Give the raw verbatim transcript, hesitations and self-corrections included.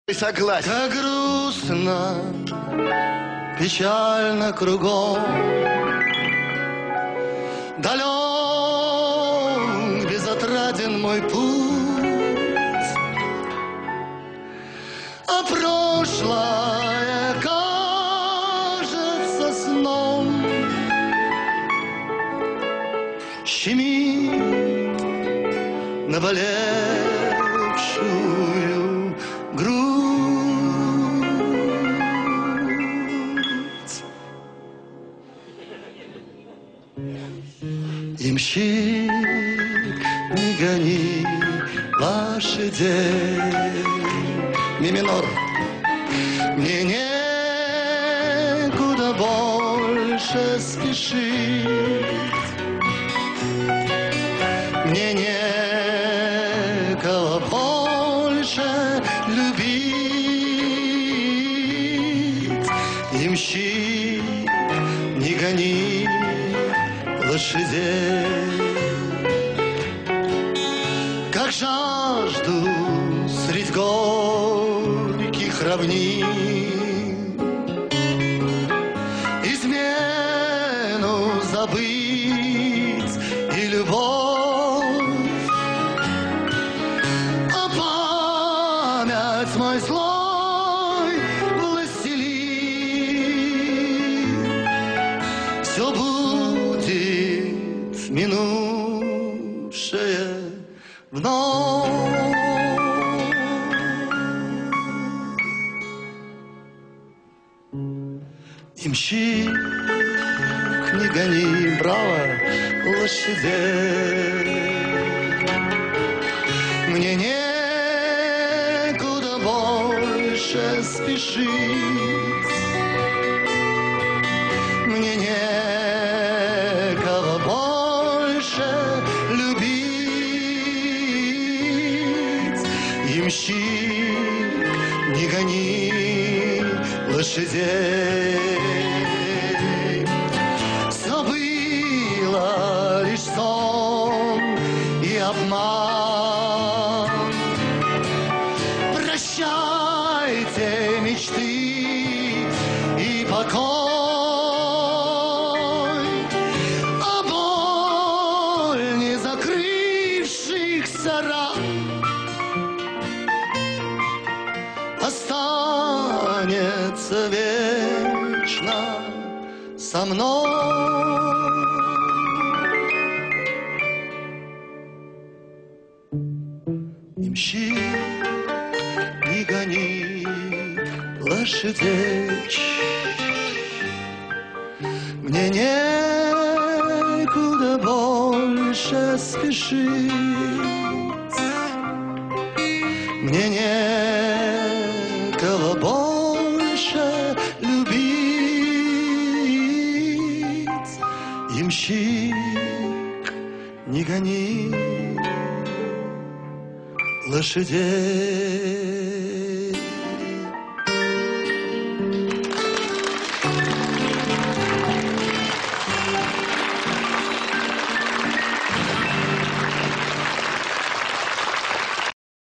Согласен. Как грустно, печально кругом, далек, безотраден мой путь, а прошлое кажется сном, щемит наболевшую грудь. Ямщик, не гони лошадей. Ми минор. Мне некуда больше спешить. Мне некого больше любить. Ямщик, не гони лошадей. Как жажду средь горьких равнин измену забыть и любовь, а память мой злой властелин все будет минувшее вновь. Ямщик, не гони, браво, лошадей. Мне некуда больше спешить. Мне некого больше любить. Ямщик, не гони лошадей. Все было лишь сон и обман. Прощайте мечты и покой, а боль не закрывшихся ран останется вечно со мной. Ямщик, не гони лошадей. Мне некуда больше спешить. Мне некого больше любить. Ямщик, не гони лошадей.